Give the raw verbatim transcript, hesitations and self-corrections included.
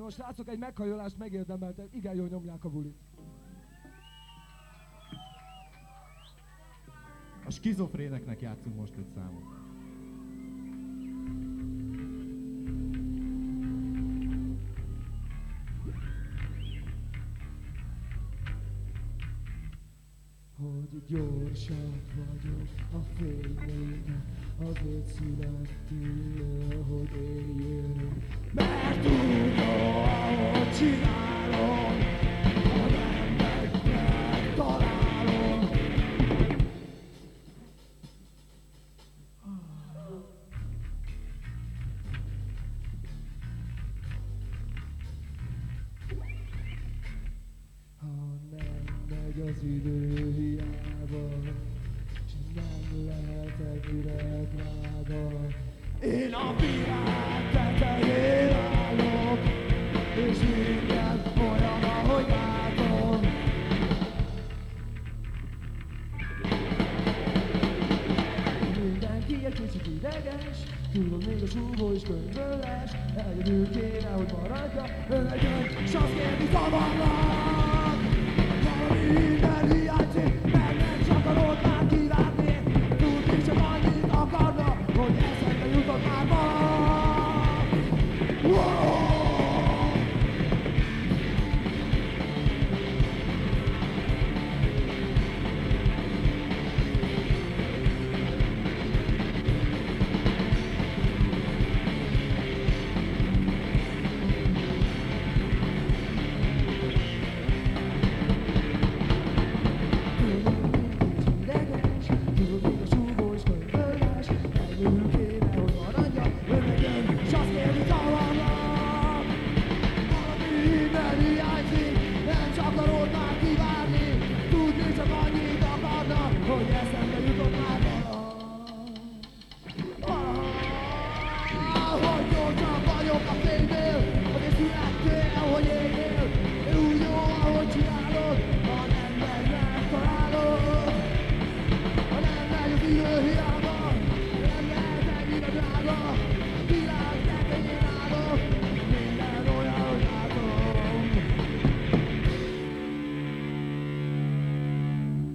No, srácok, egy meghajolást megérdemeltek. Igen, jól nyomják a bulit. A skizofréneknek játszunk most egy számot. Hogy gyorsabb vagyok a fényében, azért születtél, hogy éljél. Mert tudom, ahogy csinálom, ha nem meg megtalálom. Ha nem megy az idő hiába, s nem lehet ennyire drága. Én a világ tetején állok, és minden olyan, ahogy látom. Mindenki egy kicsit ideges, tudom még a súgó is könyvöles. Egyedül kéne, hogy maradja, önegyön, s azt kérni szabadnak. Valami minden hiányzik,